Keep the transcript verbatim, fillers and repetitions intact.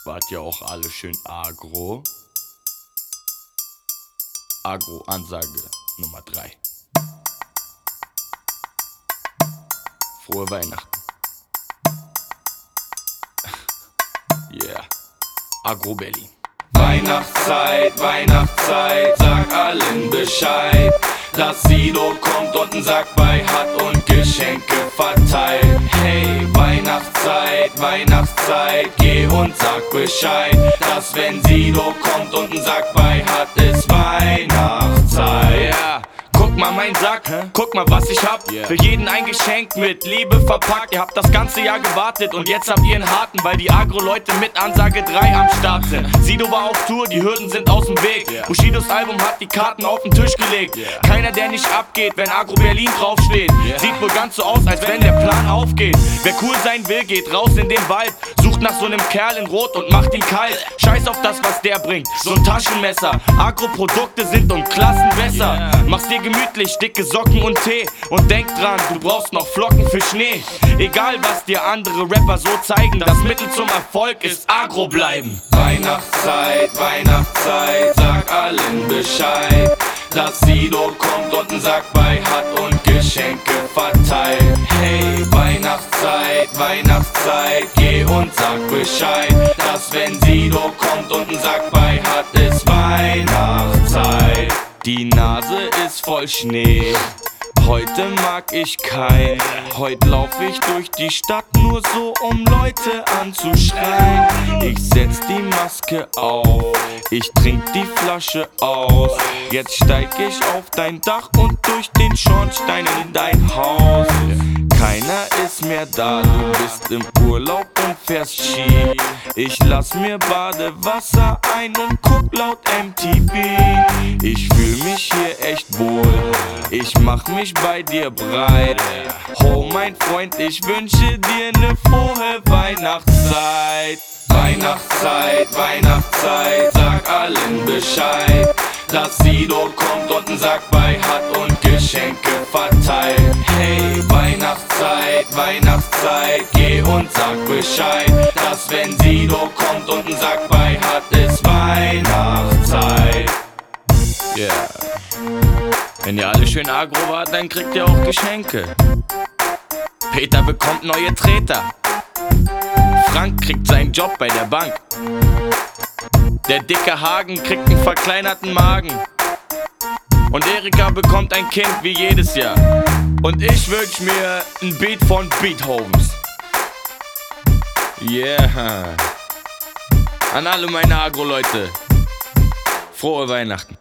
Wart ja auch alle schön agro. Agro-Ansage Nummer drei. Frohe Weihnachten. Yeah. Agro Berlin. Weihnachtszeit, Weihnachtszeit, sag allen Bescheid, dass Sido kommt und einen Sack bei hat und Geschenke verteilt. Hey, Weihnachtszeit, Weihnachtszeit, geh und sag Bescheid, dass wenn Sido kommt und einen Sack bei hat, ist Weihnachtszeit. Yeah. Guck mal mein Sack, guck mal was ich hab. Yeah. Für jeden ein Geschenk mit Liebe verpackt. Ihr habt das ganze Jahr gewartet und jetzt habt ihr einen harten, weil die Agro-Leute mit Ansage drei am Start sind. Sido war auf Tour, die Hürden sind aus dem Weg. Yeah. Bushidos Album hat die Karten auf den Tisch gelegt. Yeah. Keiner, der nicht abgeht, wenn Agro Berlin draufsteht. Yeah. Sieht wohl ganz so aus, als wenn der Plan aufgeht. Wer cool sein will, geht raus in den Wald, sucht nach so einem Kerl in Rot und macht ihn kalt. Scheiß auf das, was der bringt, so ein Taschenmesser. Agro-Produkte sind um Klassen besser. Yeah. Mach's dir gemütlich, dicke Socken und Tee. Und denk dran, du brauchst noch Flocken für Schnee. Egal was dir andere Rapper so zeigen, das Mittel zum Erfolg ist Agro bleiben. Weihnachtszeit, Weihnachtszeit, sag allen Bescheid, dass Sido kommt und einen Sack bei hat und Geschenke verteilt. Hey, Weihnachtszeit, Weihnachtszeit, geh und sag Bescheid, dass wenn Sido kommt und einen Sack bei hat, ist Weihnachtszeit. Die Nase ist voll Schnee, heute mag ich kein. Heute lauf ich durch die Stadt nur so, um Leute anzuschreien. Ich setz die Maske auf, ich trink die Flasche aus. Jetzt steig ich auf dein Dach und durch den Schornstein in dein Haus. Keiner ist mehr da, du bist im Urlaub und fährst Ski. Ich lass mir Badewasser ein und guck laut M T V. Ich fühl mich hier echt wohl, ich mach mich bei dir breit. Oh mein Freund, ich wünsche dir ne frohe Weihnachtszeit. Weihnachtszeit, Weihnachtszeit, sag allen Bescheid, dass Sido kommt und einen Sack bei hat und Geschenke verteilt. Hey, Weihnachtszeit, Weihnachtszeit, geh und sag Bescheid, dass wenn Sido kommt und einen Sack bei hat, ist Weihnachtszeit. Yeah. Wenn ihr alle schön agro wart, dann kriegt ihr auch Geschenke. Peter bekommt neue Treter. Frank kriegt seinen Job bei der Bank. Der dicke Hagen kriegt einen verkleinerten Magen. Und Erika bekommt ein Kind wie jedes Jahr. Und ich wünsch mir ein Beat von Beethovens. Yeah. An alle meine Agro-Leute, frohe Weihnachten.